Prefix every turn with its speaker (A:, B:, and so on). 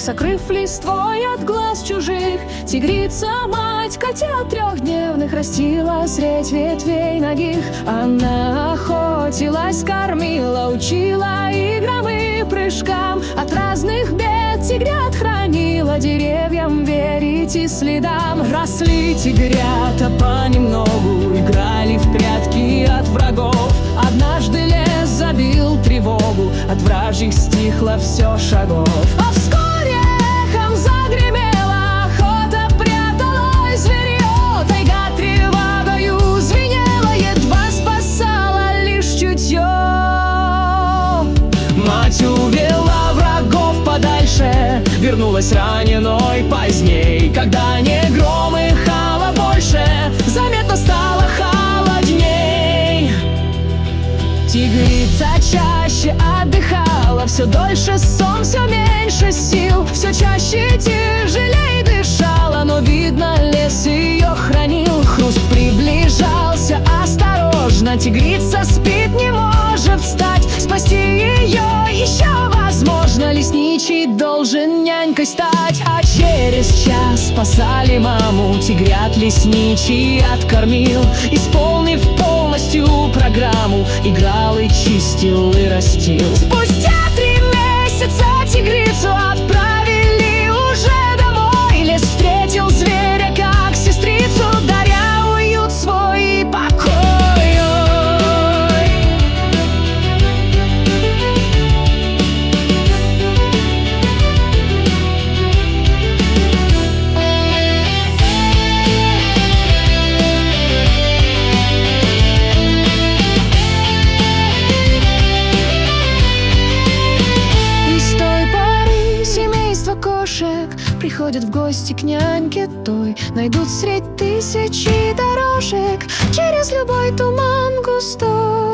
A: сокрыв листвой от глаз чужих. Тигрица, мать котят трехдневных, растила средь ветвей ногих. Она охотилась, кормила, учила играм и прыжкам. От разных бед тигрят хранила, деревьям верить и следам. Росли тигрята понемногу, играли в прятки от врагов. Однажды лес забил тревогу, от вражьих стихло все шагов. А вскоре эхом загремела охота, пряталась зверье. Тайга тревогою звенела, едва спасала лишь чутье. Мать увела врагов подальше, вернулась раненой поздней. Когда не гром и хала больше, заметно стало холодней. Тигрица чаще отдыхала, все дольше сон, все меньше сил, все чаще тяжелей дышала, но видно, лес ее хранил. Хруст приближался осторожно, тигрица спит, не может встать. Спасти ее еще возможно, лесничий должен нянькой стать. А через час спасали маму, тигрят лесничий откормил. Исполнив полностью программу, играл и чистил и растил. Спустя 3 месяца тигрицу отправили уже домой. Лес встретил зверя как сестрицу, даря уют свой и покой. Приходят в гости к няньке той, найдут средь тысячи дорожек через любой туман густой.